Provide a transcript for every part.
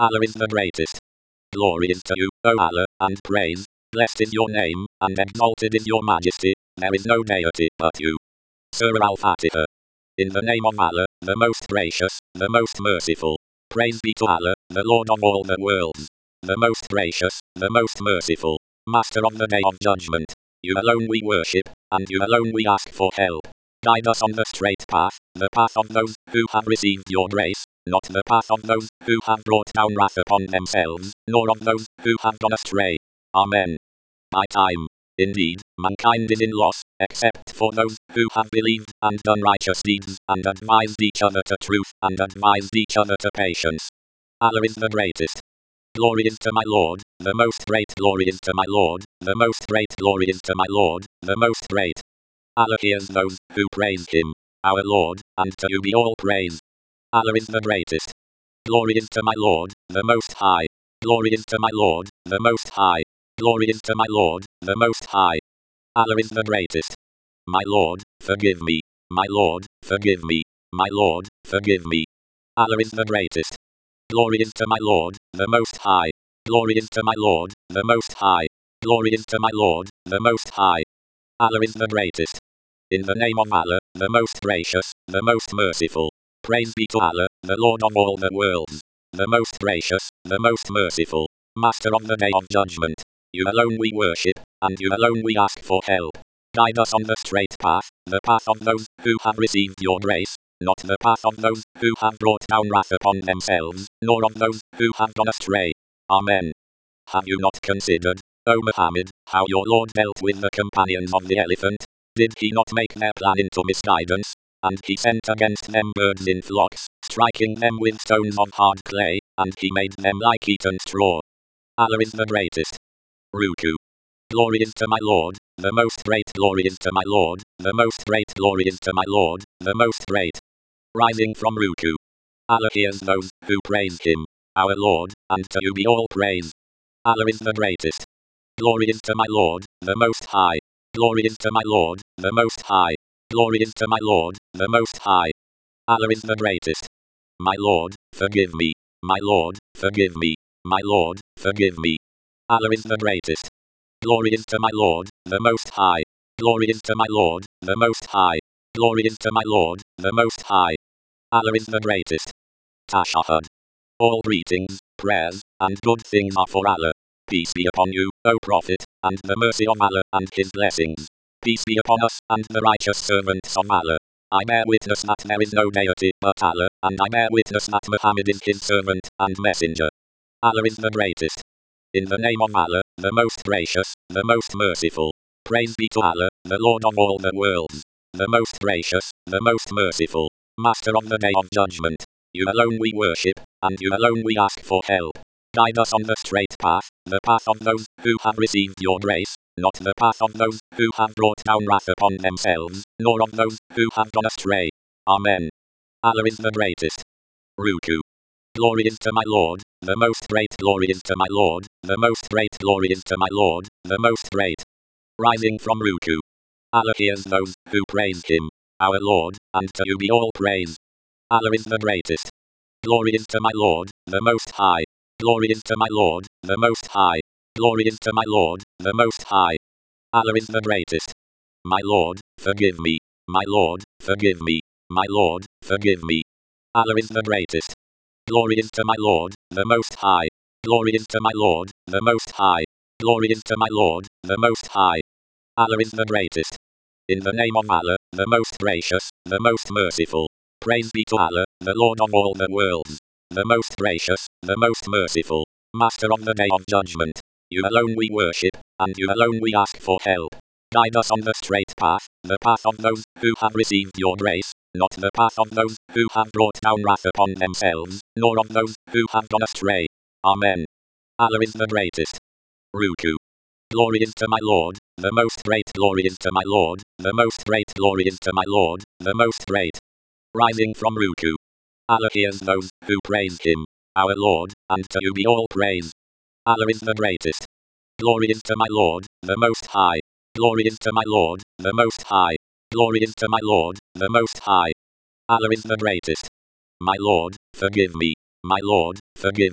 Allah is the greatest. Glory is to you, O Allah, and praise. Blessed is your name, and exalted is your majesty. There is no deity but you. Surah Al-Fatiha. In the name of Allah, the most gracious, the most merciful. Praise be to Allah, the Lord of all the worlds. The most gracious, the most merciful. Master of the day of judgment. You alone we worship, and you alone we ask for help. Guide us on the straight path, the path of those who have received your grace, not the path of those who have brought down wrath upon themselves, nor of those who have gone astray. Amen. By time. Indeed, mankind is in loss, except for those who have believed and done righteous deeds, and advised each other to truth, and advised each other to patience. Allah is the greatest. Glory is to my Lord, the most great. Glory is to my Lord, the most great. Glory is to my Lord, the most great. Allah hears those who praise Him, our Lord, and to you be all praise. Allah is the greatest. Glory is to my Lord, the Most High. Glory is to my Lord, the Most High. Glory is to my Lord, the Most High. Allah is the greatest. My Lord, forgive me. My Lord, forgive me. My Lord, forgive me. Allah is the greatest. Glory is to my Lord, the Most High. Glory is to my Lord, the Most High. Glory is to my Lord, the Most High. Allah is the greatest. In the name of Allah, the most gracious, the most merciful. Praise be to Allah, the Lord of all the worlds. The most gracious, the most merciful. Master of the day of judgment. You alone we worship, and you alone we ask for help. Guide us on the straight path, the path of those who have received your grace, not the path of those who have brought down wrath upon themselves, nor of those who have gone astray. Amen. Have you not considered, O Muhammad, how your Lord dealt with the companions of the elephant? Did he not make their plan into misguidance? And he sent against them birds in flocks, striking them with stones of hard clay, and he made them like eaten straw. Allah is the greatest. Ruku. Glory is to my Lord, the most great. Glory is to my Lord, the most great. Glory is to my Lord, the most great. Rising from Ruku. Allah hears those who praise Him, our Lord, and to you be all praise. Allah is the greatest. Glory is to my Lord, the Most High. Glory is to my Lord, the Most High. Glory is to my Lord, the Most High. Allah is the greatest. My Lord, forgive me. My Lord, forgive me. My Lord, forgive me. Allah is the greatest. Glory is to my Lord, the Most High. Glory is to my Lord, the Most High. Glory is to my Lord, the Most High. Allah is the greatest. Tashahhud. All greetings, prayers, and good things are for Allah. Peace be upon you, O Prophet, and the mercy of Allah and His blessings. Peace be upon us and the righteous servants of Allah. I bear witness that there is no deity but Allah, and I bear witness that Muhammad is His servant and messenger. Allah is the greatest. In the name of Allah, the most gracious, the most merciful. Praise be to Allah, the Lord of all the worlds. The most gracious, the most merciful. Master of the day of judgment. You alone we worship, and you alone we ask for help. Guide us on the straight path, the path of those who have received your grace, not the path of those who have brought down wrath upon themselves, nor of those who have gone astray. Amen. Allah is the greatest. Ruku. Glory is to my Lord, the most great. Glory is to my Lord, the most great. Glory is to my Lord, the most great. Rising from Ruku. Allah hears those who praise Him, our Lord, and to you be all praise. Allah is the greatest. Glory is to my Lord, the Most High. Glory is to my Lord, the Most High. Glory is to my Lord, the Most High. Allah is the greatest. My Lord, forgive me. My Lord, forgive me. My Lord, forgive me. Allah is the greatest. Glory is to my Lord, the Most High. Glory is to my Lord, the Most High. Glory is to my Lord, the Most High. Allah is the greatest. In the name of Allah, the most gracious, the most merciful. Praise be to Allah, the Lord of all the worlds. The most gracious, the most merciful. Master of the day of judgment. You alone we worship, and you alone we ask for help. Guide us on the straight path, the path of those who have received your grace, not the path of those who have brought down wrath upon themselves, nor of those who have gone astray. Amen. Allah is the greatest. Ruku. Glory is to my Lord, the most great. Glory is to my Lord, the most great. Glory is to my Lord, the most great. Rising from Ruku. Allah hears those who praise Him, our Lord, and to you be all praise. Allah is the greatest. Glory is to my Lord, the Most High. Glory is to my Lord, the Most High. Glory is to my Lord, the Most High. Allah is the greatest. My Lord, forgive me. My Lord, forgive me.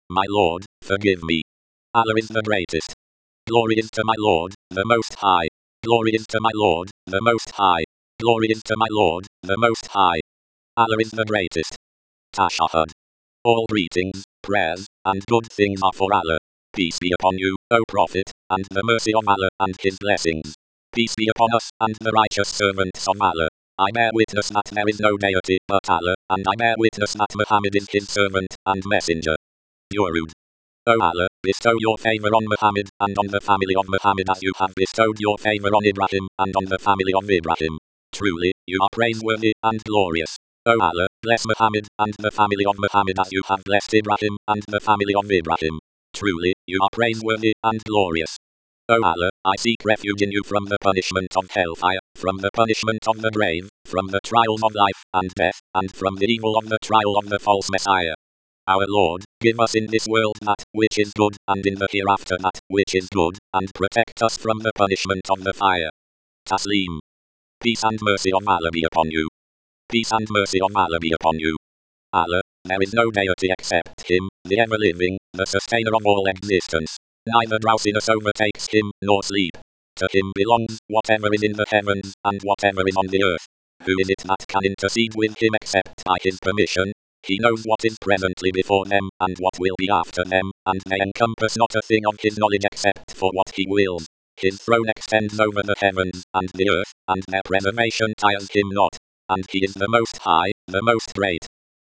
My Lord, forgive me. Allah is the greatest. Glory is to my Lord, the Most High. Glory is to my Lord, the Most High. Glory is to my Lord, the Most High. Allah is the greatest. Tashahhud. All greetings, prayers, and good things are for Allah. Peace be upon you, O Prophet, and the mercy of Allah and His blessings. Peace be upon us and the righteous servants of Allah. I bear witness that there is no deity but Allah, and I bear witness that Muhammad is His servant and messenger. Durud. O Allah, bestow your favor on Muhammad and on the family of Muhammad as you have bestowed your favor on Ibrahim and on the family of Ibrahim. Truly, you are praiseworthy and glorious. O Allah, bless Muhammad and the family of Muhammad as you have blessed Ibrahim and the family of Ibrahim. Truly, you are praiseworthy and glorious. O Allah, I seek refuge in you from the punishment of hellfire, from the punishment of the grave, from the trials of life and death, and from the evil of the trial of the false Messiah. Our Lord, give us in this world that which is good, and in the hereafter that which is good, and protect us from the punishment of the fire. Taslim. Peace and mercy of Allah be upon you. Peace and mercy of Allah be upon you. Allah, there is no deity except Him, the ever-living, the sustainer of all existence. Neither drowsiness overtakes Him, nor sleep. To Him belongs whatever is in the heavens, and whatever is on the earth. Who is it that can intercede with Him except by His permission? He knows what is presently before them, and what will be after them, and they encompass not a thing of His knowledge except for what He wills. His throne extends over the heavens and the earth, and their preservation tires Him not. And He is the Most High, the Most Great.